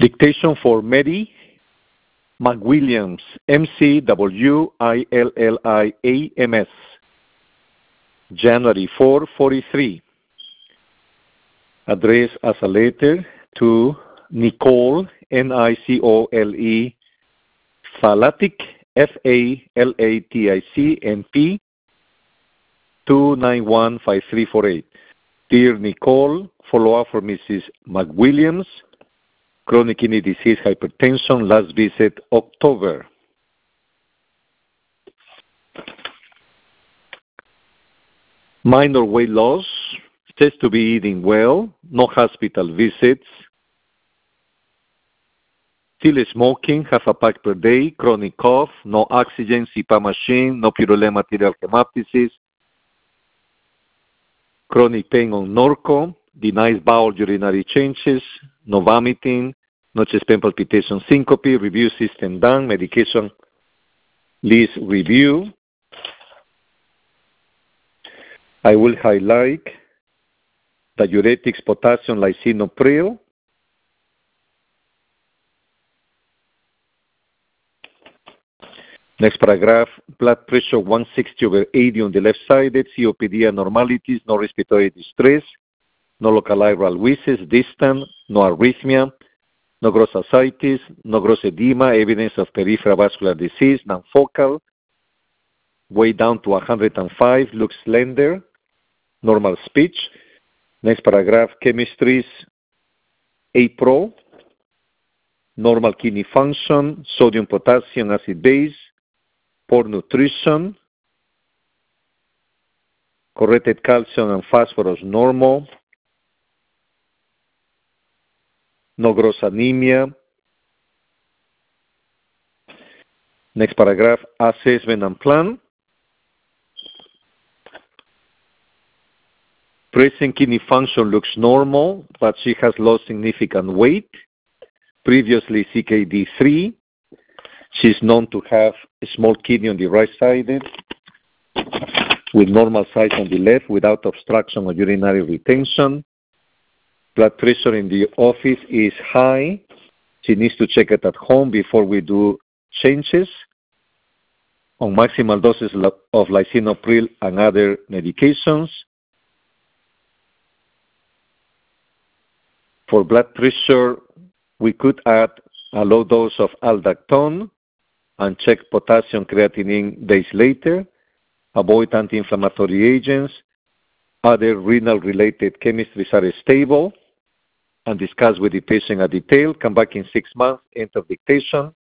Dictation for Mary McWilliams, McWilliams, January 4, 43. Addressed as a letter to Nicole, Nicole, Falatic, Falatic, NP, 2915348. Dear Nicole, follow-up for Mrs. McWilliams, chronic kidney disease, hypertension, last visit October. Minor weight loss, says to be eating well, no hospital visits, still smoking, half a pack per day, chronic cough, no oxygen, CPAP machine, no purulent material hemoptysis, chronic pain on Norco, denies bowel urinary changes, no vomiting, no chest pain, palpitation, syncope, review system done, medication list review. I will highlight the diuretics, potassium, lisinopril. Next paragraph, blood pressure 160/80 on the left-sided, COPD abnormalities, no respiratory distress, no localized wheezes, distant, no arrhythmia, no gross ascites, no gross edema, evidence of peripheral vascular disease, non-focal, way down to 105, looks slender, normal speech. Next paragraph, chemistries, APRO, normal kidney function, sodium, potassium, acid base, poor nutrition, corrected calcium and phosphorus normal, no gross anemia. Next paragraph, assessment and plan. Present kidney function looks normal, but she has lost significant weight. Previously CKD3. She's known to have a small kidney on the right side with normal size on the left without obstruction or urinary retention. Blood pressure in the office is high. She needs to check it at home before we do changes on maximal doses of lisinopril and other medications. For blood pressure, we could add a low dose of aldactone and check potassium creatinine days later. Avoid anti-inflammatory agents. Other renal-related chemistries are stable and discuss with the patient in detail. Come back in 6 months, end of dictation.